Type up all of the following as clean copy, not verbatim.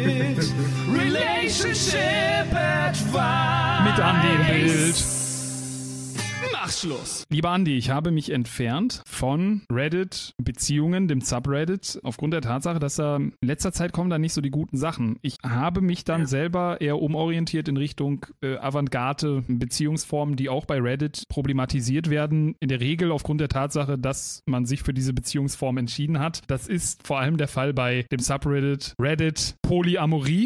Relationship Advice. Mit Andi im Bild. Mach Schluss. Lieber Andi, ich habe mich entfernt von Reddit-Beziehungen, dem Subreddit, aufgrund der Tatsache, dass da in letzter Zeit kommen da nicht so die guten Sachen. Ich habe mich dann selber eher umorientiert in Richtung Avantgarde, Beziehungsformen, die auch bei Reddit problematisiert werden. In der Regel aufgrund der Tatsache, dass man sich für diese Beziehungsform entschieden hat. Das ist vor allem der Fall bei dem Subreddit Reddit Polyamorie.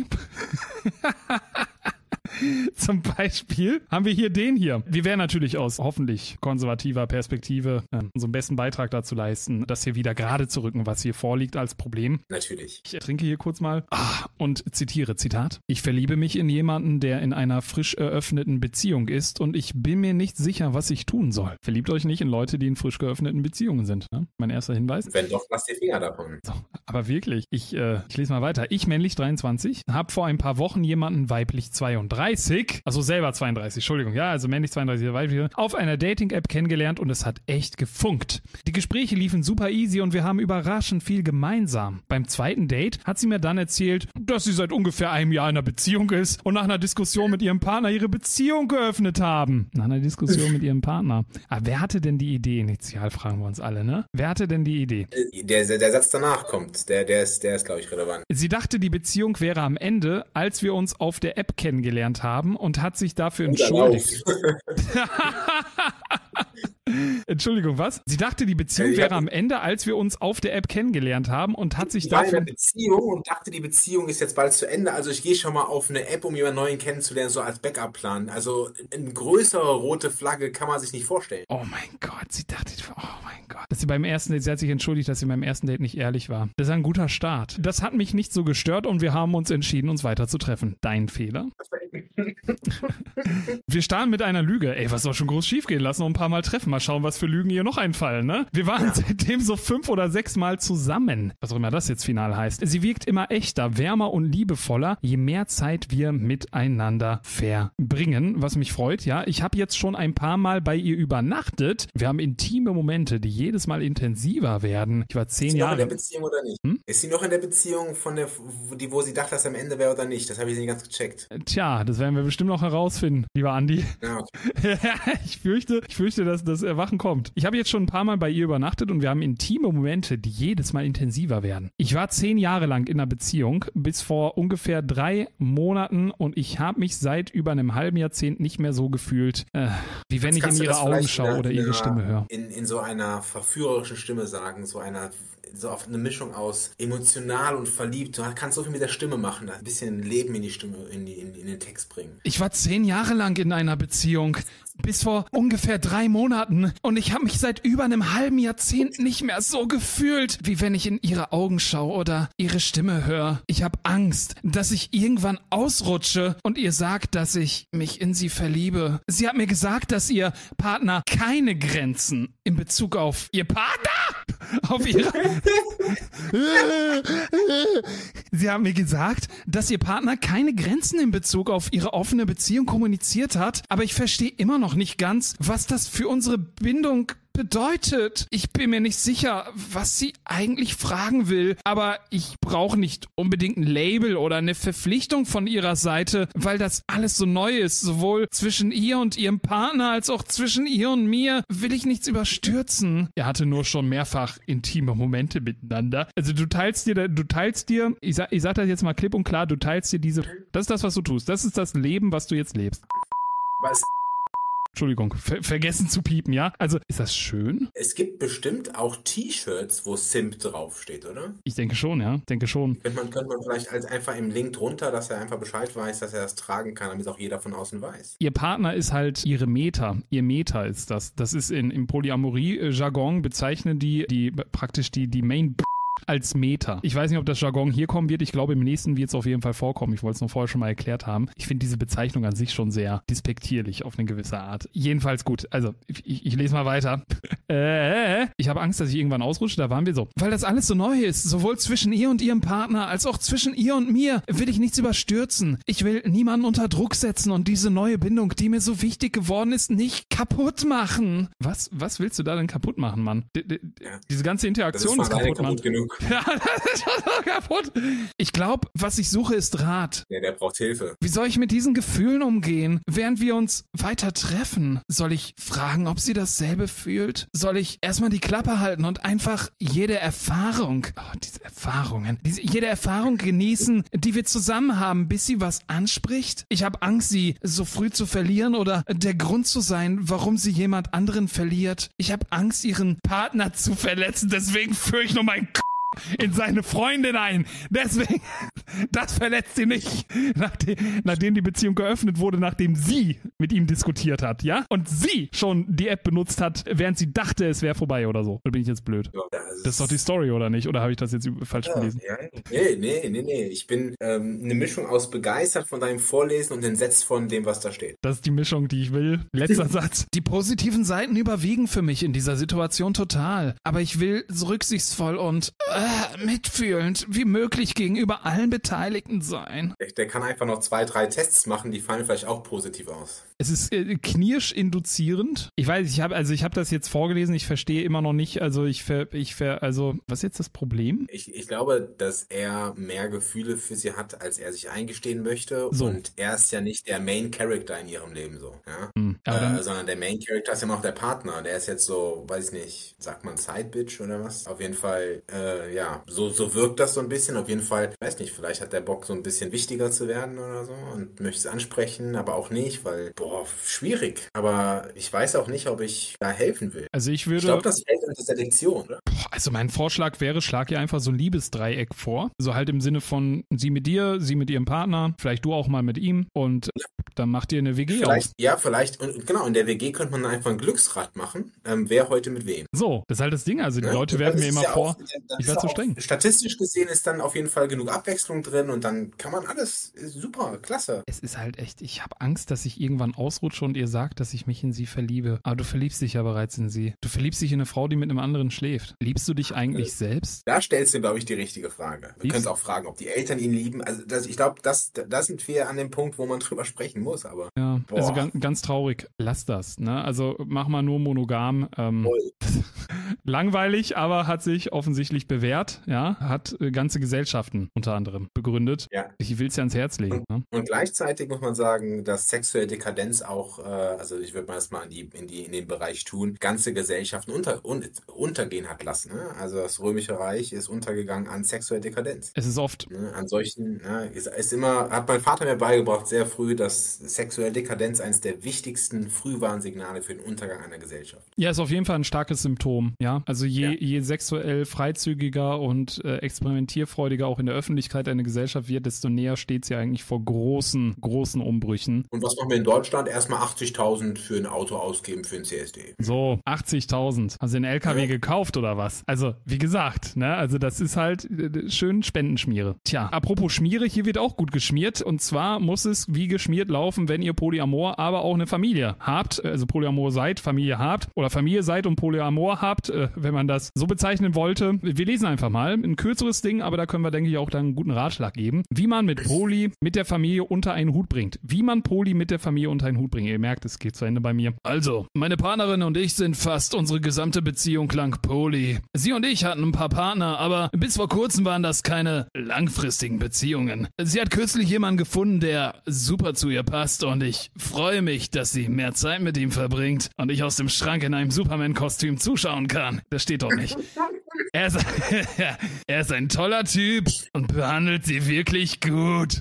Zum Beispiel haben wir hier den hier. Wir werden natürlich aus hoffentlich konservativer Perspektive unseren besten Beitrag dazu leisten, das hier wieder gerade zu rücken, was hier vorliegt als Problem. Natürlich. Ich trinke hier kurz mal und zitiere, Zitat. Ich verliebe mich in jemanden, der in einer frisch eröffneten Beziehung ist und ich bin mir nicht sicher, was ich tun soll. Verliebt euch nicht in Leute, die in frisch geöffneten Beziehungen sind. Ne? Mein erster Hinweis. Wenn doch, lasst die Finger davon. So, aber wirklich, ich lese mal weiter. Ich, männlich 23, habe vor ein paar Wochen jemanden, weiblich 32, also selber 32, Entschuldigung, ja, also männlich 32, weiblich, auf einer Dating-App kennengelernt und es hat echt gefunkt. Die Gespräche liefen super easy und wir haben überraschend viel gemeinsam. Beim zweiten Date hat sie mir dann erzählt, dass sie seit ungefähr einem Jahr in einer Beziehung ist und nach einer Diskussion mit ihrem Partner ihre Beziehung geöffnet haben. Nach einer Diskussion mit ihrem Partner. Aber wer hatte denn die Idee initial, fragen wir uns alle, ne? Wer hatte denn die Idee? Der Satz danach kommt, der ist glaube ich, relevant. Sie dachte, die Beziehung wäre am Ende, als wir uns auf der App kennengelernt haben und hat sich dafür entschuldigt. Entschuldigung, was? Sie dachte, die Beziehung wäre am Ende, als wir uns auf der App kennengelernt haben und hat sich dafür... Ich war in einer Beziehung und dachte, die Beziehung ist jetzt bald zu Ende, also ich gehe schon mal auf eine App, um jemanden neuen kennenzulernen, so als Backup-Plan. Also eine größere rote Flagge kann man sich nicht vorstellen. Oh mein Gott, sie dachte, oh mein Gott. Dass sie beim ersten Date, sie hat sich entschuldigt, dass sie beim ersten Date nicht ehrlich war. Das ist ein guter Start. Das hat mich nicht so gestört und wir haben uns entschieden, uns weiter zu treffen. Dein Fehler? Wir starten mit einer Lüge. Ey, was soll schon groß schiefgehen? Lass noch ein paar Mal treffen. Mal schauen, was für Lügen ihr noch einfallen, ne? Wir waren seitdem so 5 oder 6 Mal zusammen. Was auch immer das jetzt final heißt. Sie wirkt immer echter, wärmer und liebevoller, je mehr Zeit wir miteinander verbringen. Was mich freut, ja. Ich habe jetzt schon ein paar Mal bei ihr übernachtet. Wir haben intime Momente, die jedes Mal intensiver werden. Ich war 10 Jahre... Ist sie noch in der Beziehung oder nicht? Ist sie noch in der Beziehung, wo sie dachte, dass am Ende wäre oder nicht? Das habe ich nicht ganz gecheckt. Tja, das werden wir bestimmt noch herausfinden, lieber Andi. Ja, okay. Ich fürchte, dass das Erwachen kommt. Ich habe jetzt schon ein paar Mal bei ihr übernachtet und wir haben intime Momente, die jedes Mal intensiver werden. Ich war 10 Jahre lang in einer Beziehung, bis vor ungefähr 3 Monaten und ich habe mich seit über einem halben Jahrzehnt nicht mehr so gefühlt, wie wenn ich in ihre Augen schaue oder ihre Stimme höre. In so einer verführerischen Stimme sagen, so auf eine Mischung aus emotional und verliebt. Du kannst so viel mit der Stimme machen, ein bisschen Leben in die Stimme, in den Text bringen. Ich war 10 Jahre lang in einer Beziehung, bis vor ungefähr 3 Monaten und ich habe mich seit über einem halben Jahrzehnt nicht mehr so gefühlt, wie wenn ich in ihre Augen schaue oder ihre Stimme höre. Ich habe Angst, dass ich irgendwann ausrutsche und ihr sagt, dass ich mich in sie verliebe. Sie hat mir gesagt, dass ihr Partner keine Grenzen in Bezug auf ihr Partner, auf ihre... Sie haben mir gesagt, dass ihr Partner keine Grenzen in Bezug auf ihre offene Beziehung kommuniziert hat, aber ich verstehe immer noch nicht ganz, was das für unsere Bindung bedeutet. Ich bin mir nicht sicher, was sie eigentlich fragen will, aber ich brauche nicht unbedingt ein Label oder eine Verpflichtung von ihrer Seite, weil das alles so neu ist. Sowohl zwischen ihr und ihrem Partner als auch zwischen ihr und mir will ich nichts überstürzen. Er hatte nur schon mehrfach intime Momente miteinander. Also du teilst dir, ich sag das jetzt mal klipp und klar, du teilst dir das ist das, was du tust. Das ist das Leben, was du jetzt lebst. Was? Entschuldigung, vergessen zu piepen, ja? Also, ist das schön? Es gibt bestimmt auch T-Shirts, wo Simp draufsteht, oder? Ich denke schon, ja. Denke schon. Könnte man vielleicht einfach im Link drunter, dass er einfach Bescheid weiß, dass er das tragen kann, damit es auch jeder von außen weiß. Ihr Partner ist halt ihre Meta. Ihr Meta ist das. Das ist im Polyamorie-Jargon bezeichnen die praktisch die Main als Meta. Ich weiß nicht, ob das Jargon hier kommen wird. Ich glaube, im nächsten wird es auf jeden Fall vorkommen. Ich wollte es noch vorher schon mal erklärt haben. Ich finde diese Bezeichnung an sich schon sehr despektierlich auf eine gewisse Art. Jedenfalls gut. Also, ich lese mal weiter. Ich habe Angst, dass ich irgendwann ausrutsche. Da waren wir so. Weil das alles so neu ist, sowohl zwischen ihr und ihrem Partner, als auch zwischen ihr und mir, will ich nichts überstürzen. Ich will niemanden unter Druck setzen und diese neue Bindung, die mir so wichtig geworden ist, nicht kaputt machen. Was willst du da denn kaputt machen, Mann? Diese ganze Interaktion ist kaputt, Mann. Beziehung. Ja, das ist schon so kaputt. Ich glaube, was ich suche, ist Rat. Ja, der braucht Hilfe. Wie soll ich mit diesen Gefühlen umgehen, während wir uns weiter treffen? Soll ich fragen, ob sie dasselbe fühlt? Soll ich erstmal die Klappe halten und einfach jede Erfahrung, jede Erfahrung genießen, die wir zusammen haben, bis sie was anspricht? Ich habe Angst, sie so früh zu verlieren oder der Grund zu sein, warum sie jemand anderen verliert. Ich habe Angst, ihren Partner zu verletzen, deswegen führe ich nur meinen in seine Freundin ein. Deswegen, das verletzt sie nicht. Nachdem die Beziehung geöffnet wurde, nachdem sie mit ihm diskutiert hat, ja? Und sie schon die App benutzt hat, während sie dachte, es wäre vorbei oder so. Oder bin ich jetzt blöd? Ja, das ist doch die Story, oder nicht? Oder habe ich das jetzt falsch gelesen? Ja. Nee. Ich bin eine Mischung aus begeistert von deinem Vorlesen und entsetzt von dem, was da steht. Das ist die Mischung, die ich will. Letzter Satz. Die positiven Seiten überwiegen für mich in dieser Situation total. Aber ich will so rücksichtsvoll und mitfühlend wie möglich gegenüber allen Beteiligten sein. Der kann einfach noch 2, 3 Tests machen, die fallen vielleicht auch positiv aus. Es ist knirschinduzierend. Ich weiß, ich habe das jetzt vorgelesen, ich verstehe immer noch nicht, also was ist jetzt das Problem? Ich glaube, dass er mehr Gefühle für sie hat, als er sich eingestehen möchte. So. Und er ist ja nicht der Main Character in ihrem Leben so, ja? Sondern der Main Character ist ja noch der Partner. Der ist jetzt so, weiß ich nicht, sagt man Sidebitch oder was? Auf jeden Fall, so wirkt das so ein bisschen. Auf jeden Fall, weiß nicht, vielleicht hat der Bock so ein bisschen wichtiger zu werden oder so und möchte es ansprechen, aber auch nicht, weil, schwierig. Aber ich weiß auch nicht, ob ich da helfen will. Also ich glaube, das fällt unter Selektion, oder? Also mein Vorschlag wäre, schlag ihr einfach so ein Liebesdreieck vor. So halt im Sinne von sie mit dir, sie mit ihrem Partner, vielleicht du auch mal mit ihm und dann macht ihr eine WG aus. Ja, vielleicht. Und genau, in der WG könnte man dann einfach ein Glücksrad machen. Wer heute mit wem? So, das ist halt das Ding. Also die Leute werfen mir immer vor, ich werde zu streng. Statistisch gesehen ist dann auf jeden Fall genug Abwechslung drin und dann kann man alles, super, klasse. Es ist halt echt, ich habe Angst, dass ich irgendwann ausrutsche und ihr sagt, dass ich mich in sie verliebe. Aber du verliebst dich ja bereits in sie. Du verliebst dich in eine Frau, die mit einem anderen schläft. Liebst du dich eigentlich selbst? Da stellst du, glaube ich, die richtige Frage. Wir können auch fragen, ob die Eltern ihn lieben. Also ich glaube, da sind wir an dem Punkt, wo man drüber sprechen muss. Aber ja, also ganz traurig. Lass das. Ne? Also mach mal nur monogam. Langweilig, aber hat sich offensichtlich bewährt. Ja, hat ganze Gesellschaften unter anderem begründet. Ja. Ich will es ja ans Herz legen. Und gleichzeitig muss man sagen, dass sexuelle Dekadenz auch, also ich würde mal das mal in den Bereich tun, ganze Gesellschaften untergehen hat lassen. Ne? Also das Römische Reich ist untergegangen an sexuelle Dekadenz. Es ist oft. Ne? An solchen, hat mein Vater mir beigebracht, sehr früh, dass sexuelle Dekadenz eines der wichtigsten Frühwarnsignale für den Untergang einer Gesellschaft. Ja, ist auf jeden Fall ein starkes Symptom. Ja, also je sexuell freizügiger und experimentierfreudiger auch in der Öffentlichkeit eine Gesellschaft wird, desto näher steht sie eigentlich vor großen Umbrüchen. Und was machen wir in Deutschland? Erstmal 80.000 für ein Auto ausgeben für ein CSD. So, 80.000. Hast du den LKW gekauft oder was? Also, wie gesagt, ne, also das ist halt schön Spendenschmiere. Tja, apropos Schmiere, hier wird auch gut geschmiert und zwar muss es wie geschmiert laufen, wenn ihr Polyamor, aber auch eine Familie habt, also Polyamor seid, Familie habt oder Familie seid und Polyamor habt, wenn man das so bezeichnen wollte. Wir lesen einfach mal ein kürzeres Ding, aber da können wir, denke ich, auch dann einen guten Ratschlag geben, wie man mit Poly mit der Familie unter einen Hut bringt. Wie man Poly mit der Familie unter einen Hut bringt. Ihr merkt, es geht zu Ende bei mir. Also, meine Partnerin und ich sind fast unsere gesamte Beziehung lang Poly. Sie und ich hatten ein paar Partner, aber bis vor kurzem waren das keine langfristigen Beziehungen. Sie hat kürzlich jemanden gefunden, der super zu ihr passt und ich freue mich, dass sie mehr Zeit mit ihm verbringt und ich aus dem Schrank in einem Superman-Kostüm zuschauen kann. Das steht doch nicht. Er ist ein toller Typ und behandelt sie wirklich gut.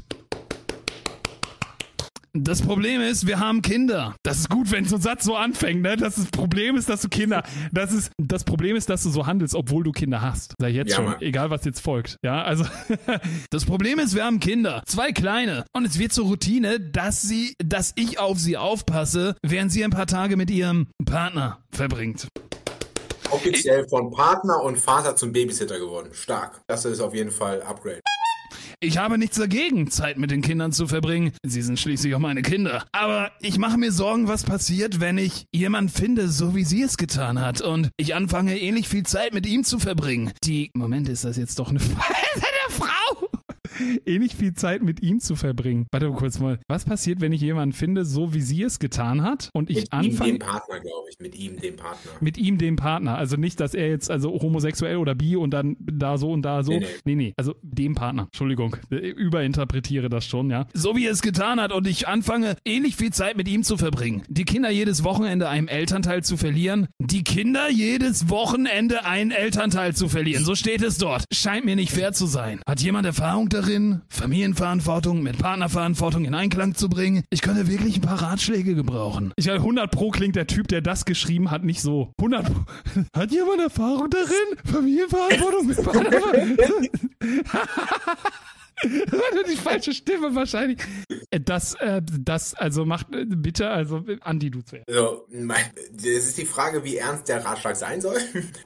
Das Problem ist, wir haben Kinder. Das ist gut, wenn so ein Satz so anfängt, ne? Das Problem ist, dass du Kinder, das Problem ist, dass du so handelst, obwohl du Kinder hast. Sag ich jetzt schon. Mann. Egal, was jetzt folgt. Ja, also, das Problem ist, wir haben Kinder. 2 kleine. Und es wird zur Routine, dass ich auf sie aufpasse, während sie ein paar Tage mit ihrem Partner verbringt. Offiziell von Partner und Vater zum Babysitter geworden. Stark. Das ist auf jeden Fall Upgrade. Ich habe nichts dagegen, Zeit mit den Kindern zu verbringen. Sie sind schließlich auch meine Kinder. Aber ich mache mir Sorgen, was passiert, wenn ich jemanden finde, so wie sie es getan hat. Und ich anfange, ähnlich viel Zeit mit ihm zu verbringen. Moment, ist das jetzt doch eine Frau? ähnlich viel Zeit mit ihm zu verbringen. Warte kurz mal. Was passiert, wenn ich jemanden finde, so wie sie es getan hat und ich anfange... Mit ihm, dem Partner, glaube ich. Mit ihm, dem Partner. Mit ihm, dem Partner. Also nicht, dass er jetzt also homosexuell oder bi und dann da so und da so. Nee. Also dem Partner. Entschuldigung. Überinterpretiere das schon, ja. So wie er es getan hat und ich anfange, ähnlich viel Zeit mit ihm zu verbringen. Die Kinder jedes Wochenende einem Elternteil zu verlieren. Die Kinder jedes Wochenende einen Elternteil zu verlieren. So steht es dort. Scheint mir nicht fair zu sein. Hat jemand Erfahrung darin, Familienverantwortung mit Partnerverantwortung in Einklang zu bringen? Ich könnte wirklich ein paar Ratschläge gebrauchen. 100% klingt der Typ, der das geschrieben hat, nicht so. 100%. Hat jemand Erfahrung darin, Familienverantwortung mit Partnerverantwortung? Das war nur die falsche Stimme wahrscheinlich. Das also macht bitte, also Andi, du zuerst. Also, das ist die Frage, wie ernst der Ratschlag sein soll.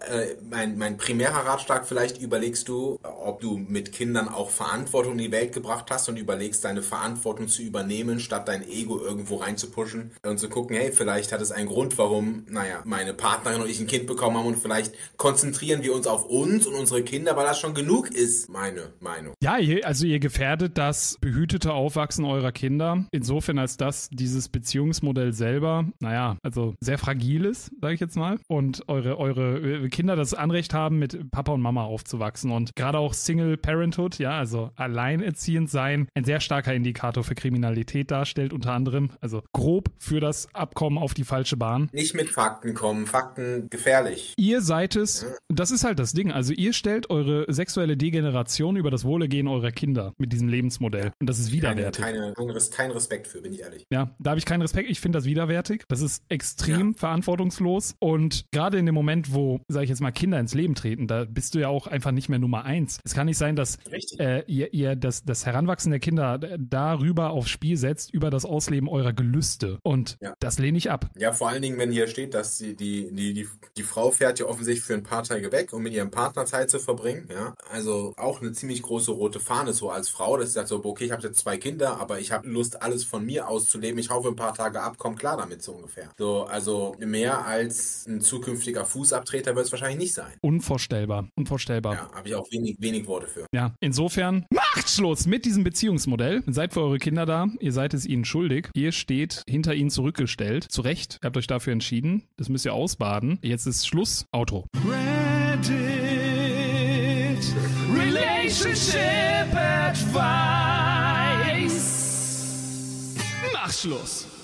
Mein primärer Ratschlag, vielleicht überlegst du, ob du mit Kindern auch Verantwortung in die Welt gebracht hast und überlegst, deine Verantwortung zu übernehmen, statt dein Ego irgendwo reinzupushen und zu gucken, hey, vielleicht hat es einen Grund, warum, meine Partnerin und ich ein Kind bekommen haben und vielleicht konzentrieren wir uns auf uns und unsere Kinder, weil das schon genug ist, meine Meinung. Ja, also ihr gefährdet das behütete Aufwachsen eurer Kinder, insofern als dass dieses Beziehungsmodell selber, also sehr fragil ist, sage ich jetzt mal, und eure Kinder das Anrecht haben, mit Papa und Mama aufzuwachsen und gerade auch Single Parenthood, also alleinerziehend sein, ein sehr starker Indikator für Kriminalität darstellt, unter anderem, also grob für das Abkommen auf die falsche Bahn. Nicht mit Fakten kommen, Fakten gefährlich. Ihr seid es, das ist halt das Ding, also ihr stellt eure sexuelle Degeneration über das Wohlergehen eurer Kinder mit diesem Lebensmodell. Und das ist widerwärtig. Kein Respekt für, bin ich ehrlich. Ja, da habe ich keinen Respekt. Ich finde das widerwärtig. Das ist extrem verantwortungslos. Und gerade in dem Moment, wo, sage ich jetzt mal, Kinder ins Leben treten, da bist du ja auch einfach nicht mehr Nummer 1. Es kann nicht sein, dass ihr das Heranwachsen der Kinder darüber aufs Spiel setzt, über das Ausleben eurer Gelüste. Und das lehne ich ab. Ja, vor allen Dingen, wenn hier steht, dass die Frau fährt ja offensichtlich für ein paar Tage weg, um mit ihrem Partner Zeit zu verbringen. Ja, also auch eine ziemlich große rote Fahne so als Frau, dass sie sagt so, okay, ich habe jetzt 2 Kinder, aber ich habe Lust, alles von mir auszuleben. Ich haufe ein paar Tage ab, komm klar damit so ungefähr. So, also mehr als ein zukünftiger Fußabtreter wird es wahrscheinlich nicht sein. Unvorstellbar. Ja, habe ich auch wenig Worte für. Ja, insofern macht Schluss mit diesem Beziehungsmodell. Seid für eure Kinder da. Ihr seid es ihnen schuldig. Ihr steht hinter ihnen zurückgestellt. Zu Recht. Ihr habt euch dafür entschieden. Das müsst ihr ausbaden. Jetzt ist Schluss. Outro. Relationship Advice. Mach Schluss.